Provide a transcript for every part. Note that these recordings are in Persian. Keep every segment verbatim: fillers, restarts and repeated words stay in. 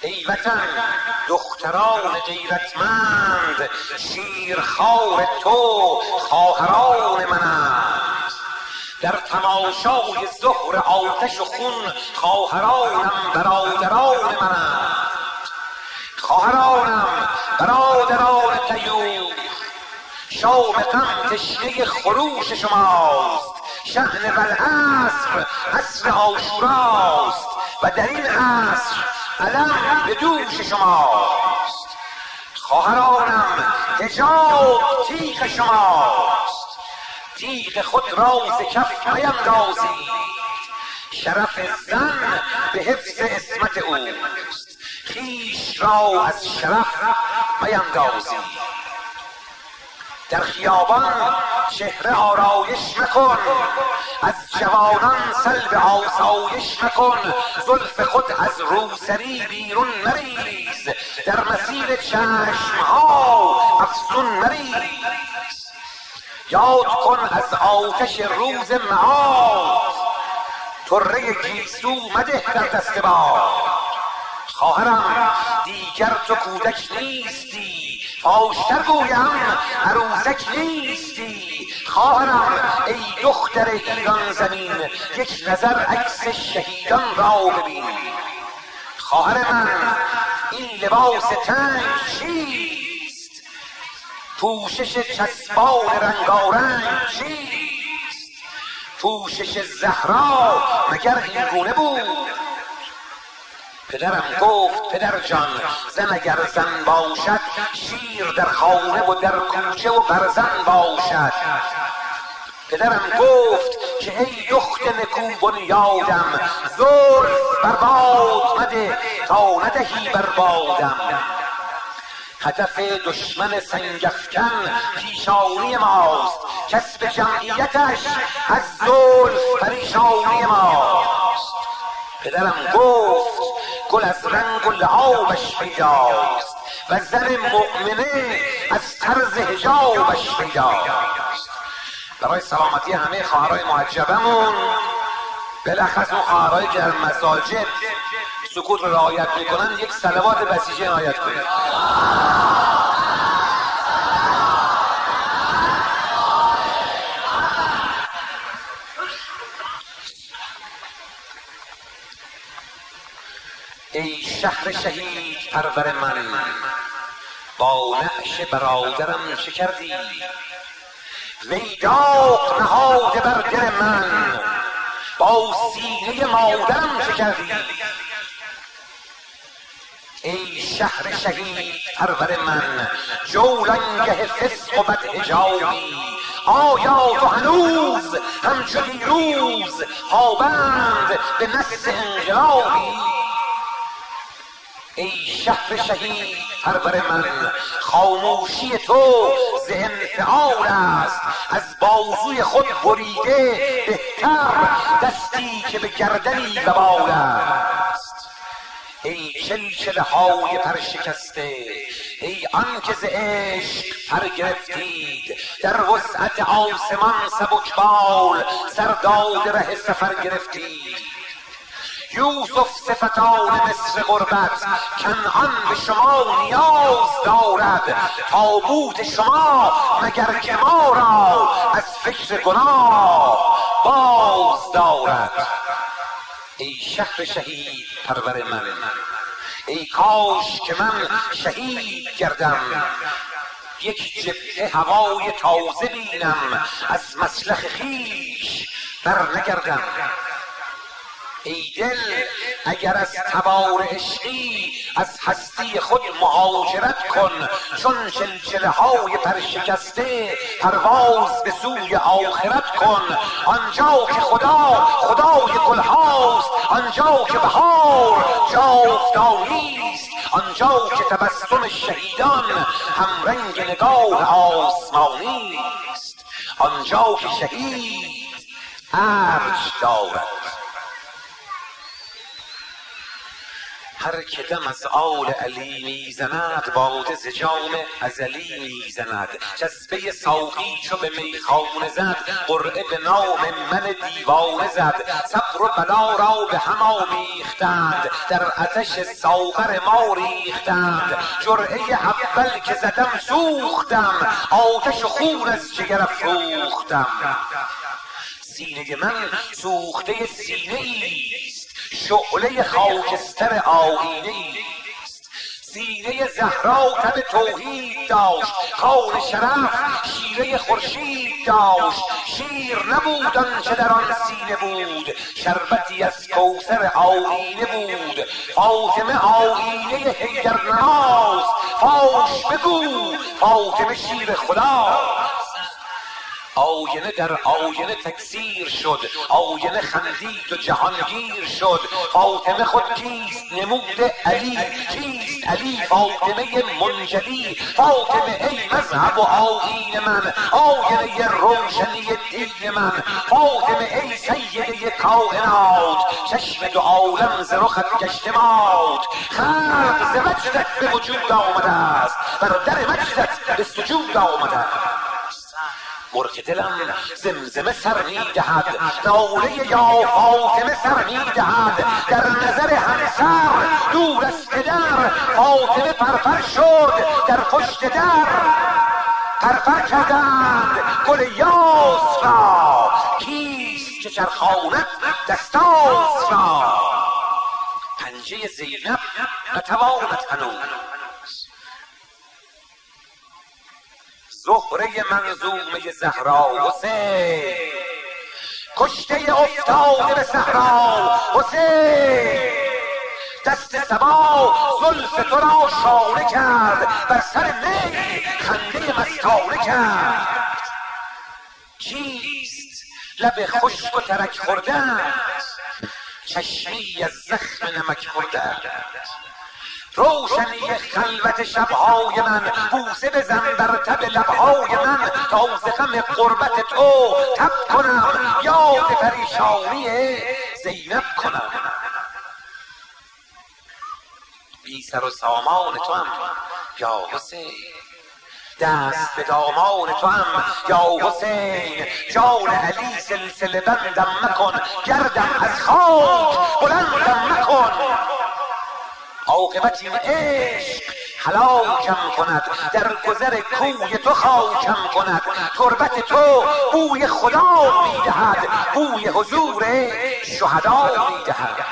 ای وطن دختران غیرتمند، شیرخوار تو خواهران منند. در تماشای زهر آتش و خون خواهرانم برادران منند. خواهرانم برادران تیور، شام غم تشنه خروش شماست. شأن والعصر عصر عاشوراست و در این عصر علم به دوش شماست. خواهرانم حجاب تیغ شماست، تیغ خود را ز کف میندازید. شرف زن به حفظ عصمت اوست، خویش را از شرف میندازید. در خیابان چهره آرایش مکن، از جوانان سلب آسایش مکن. زلف خود از روسری بیرون مریز، در مسیر چشمها افسون مریز. یاد کن از آتش روز معاد، طره گیسو مده در دست باد. خواهرم دیگر تو کودک نیستی، فاشتر گویم عروسک نیستی. خواهرم ای دختر ایران زمین، یک نظر عکس شهیدان را ببین. خواهر من این لباس تنگ چیست؟ پوشش چسبان رنگارنگ چیست؟ پوشش زهرا مگر این گونه بود؟ پدرم گفت پدر جان، زن اگر زن باشد، شیر در خانه و در کوچه و برزن باشد. پدرم گفت که ای دخت نکو بنیادم، زلف بر باد مده تا ندهی بر بادم. هدف دشمن سنگافکن پیشانی ماست، کسب جمعیتش از زلف پریشانی ماست. پدرم گفت گل از رنگ و لعابش پیداست، و زن مؤمنه از طرز حجابش پیداست. برای سلامتی همه خواهرای محجبمون، بلخص اون خواهرایی که در مساجد سکوت رو رعایت میکنن، یک صلوات بسیجه عنایت کنید. ای شهر شهید پرور من، با نعش برادرم چه کردی؟ وی داغ نهاده بر دل من، با سینه مادرم چه کردی؟ ای شهر شهید پرور من، جولانگه فسق و بدحجابی. آیا تو هنوز همچو دیروز پابند به نص انقلابی؟ ای شهر شهید پرور من، خاموشی تو ز انفعال است. از بازوی خود بریده بهتر دستی که به گردنی وبال است. ای چلچله های پرشکسته، ای آن که ز عشق پر گرفتید. در وسعت آسمان سبکبال سرداد ره سفر گرفتید. یوسف صفتان مصر غربت، کنعان به شما نیاز دارد. تابوت شما مگر که ما را از فکر گناه باز دارد. ای شهر شهید پرور من، ای کاش که من شهید گردم. یک جبهه هوای تازه بینم، از مسلخ خویش بر نگردم. ای دل اگر از تبار عشقی، از هستی خود مهاجرت کن. چون چلچله های پرشکسته پرواز به سوی آخرت کن. آنجا که خدا خدای گل هاست، آنجا که بهار جاودانی است، آنجا که تبسم شهیدان همرنگ نگاه آسمانی است، آنجا که شهید ارج دارد. هر که دم از آل علی میزند باده ز جام ازلی میزند. جذبه ساقی چو به میخانه زد قرعه به نام من دیوانه زد. صبر و بلا را به هم آمیختند در آتش ساغر ما ریختند. جرعه اول که زدم سوختم آتش و خون از جگر افروختم. سینه من سوخته سینه ایست شعله خاکستر آیینه ایست. سینه زهرا تب توحید داشت کان شرف شیره خورشید داشت. شیر نبود آنچه در آن سینه بود شربتی از کوثر آیینه بود. فاطمه آیینه حیدرنماست فاش بگو فاطمه شیر خداست. آینه در آینه تکثیر شد آینه خندید و جهانگیر شد. فاطمه خود کیست نمود علی کیست علی فاطمه منجلی. فاطمه ای مذهب و آیین من آینه روشنی دین من. فاطمه ای سیده کائنات چشم دو عالم ز رخت گشته مات. خلق ز مجدت به وجود آمده است بر در مجدت به سجود آمده است. مرغ دلم زمزمه سر میدهد ناله یا فاطمه سر میدهد. در نظر همسر دور از پدر فاطمه پرپر شد در پشت در. پرپر کردند گل یاس را کیست که چرخاند دستاس را. پنجه زینب نتواند هنوز زهره منظومه زهرا. حسین کشته افتاده به صحرا. حسین دست صبا زلف تو را شانه کرد بر سر می خنده مستانه کرد. چیست لب خشک و ترک خورده است چشمی از زخم نمک خورده است. روشنی خلوت شبهای من بوسه بزن بر تب لبهای من تا ز غم قربت تو تب کنم یاد پریشانی زینب کنم. بی سر و سامان تو هم یا حسین دست به دامان تو هم یا حسین. جان علی سلسله بندم مکن گردم از خاک بلندم مکن. عاقبت این عشق هلاکم کند در گذر کوی تو خاکم کند. تربت تو بوی خدا میدهد بوی حضور شهدا میدهد.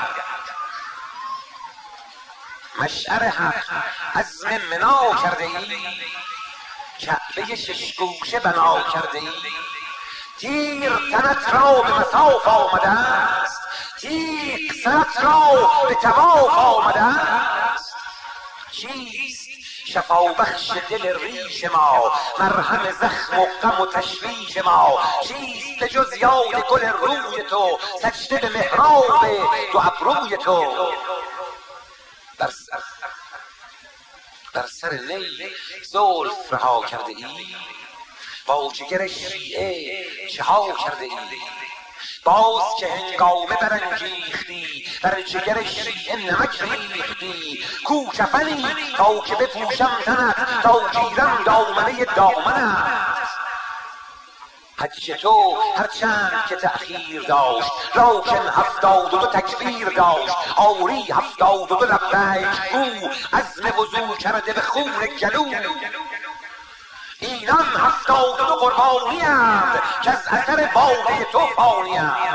مشعر حق عزم منا کرده ای کعبه شش گوشه بنا کرده ای. تیر تنت را به مصاف آمده است تیغ سرت را به طواف آمده است. چیست شفا بخش دل ریش ما مرهم زخم و غم و تشویش ما. چیست به جز یاد گل روی تو سجده به محراب دو ابروی تو. بر سر بر سر نی زلف رها کرده ای با جگر شیعه چه ها کرده ای. باز که هنگامه برانگیختی بر جگر شیعه نمک ریختی. کو کفنی تا که بپوشم تنت تا گیرم دامنه دامنت. حج تو هرچند که تأخیر داشت لیکن هفتاد و دو تکبیر داشت. آری هفتاد و دو لبیک گو عزم وضو کرده به خون گلو. اینان هفتاد و دو قربانی اند که از اثر باده تو فانی اند.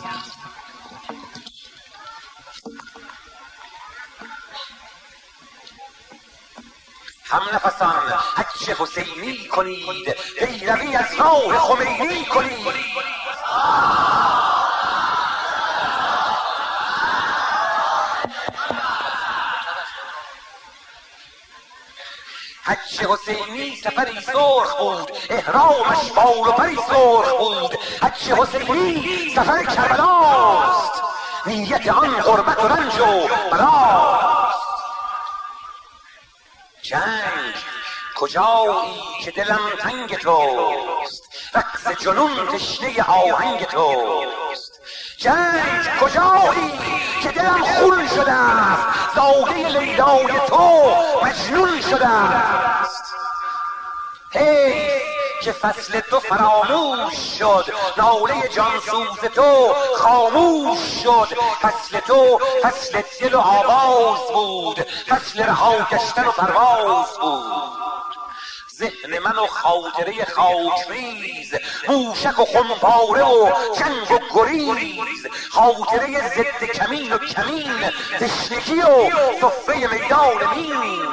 هم نفسان حج حسینی کنید پیروی از راه خمینی کنید. حج حسینی سفری سرخ بود احرامش بال و پری سرخ بود. حج حسینی سفر کربلاست نیت آن غربت و رنج و بلاست. جنگ کجایی که دلم تنگ توست رقص جنون تشنه آهنگ توست. جنگ کجایی که دلم خون شده است، زاده لیلای تو مجنون شده است. حیف که فصل تو فراموش شد، ناله جانسوز تو خاموش شد. فصل تو فصل دل و آواز بود، فصل رها گشتن و پرواز بود. ذهن من و خاطره خاکریز، موشک و خمپاره و جنگ و گریز، خاطره ضد کمین و کمین، تشنگی و صفه میدان مین.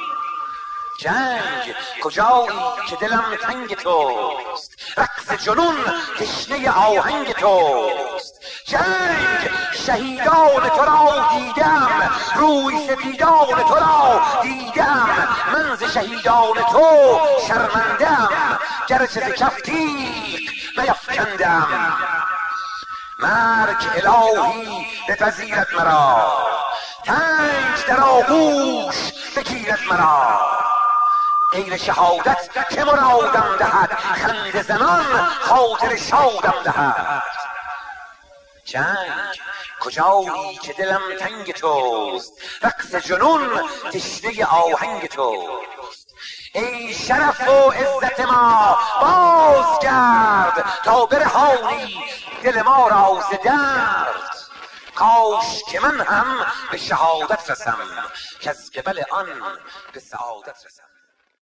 جنگ کجایی که دلم تنگ توست، رقص جنون تشنه آهنگ توست. جنگ شهیدان تو را دیدم، روی سپیدان تو را دیدم. من ز شهیدان تو شرمندم، گرچه ز کف تیغ نیفکندم. مرگ الهی بپذیرد مرا، تنگ در آغوش بگیرد مرا. غیر شهادت که مرادم دهد، خنده زنان خاطر شادم دهد. جنگ کجایی که دلم تنگ توست، رقص جنون تشنه آهنگ توست. ای شرف و عزت ما بازگرد، تا برهانی دل ما را ز درد. کاش که من هم به شهادت رسم، که از قبل آن به سعادت رسم.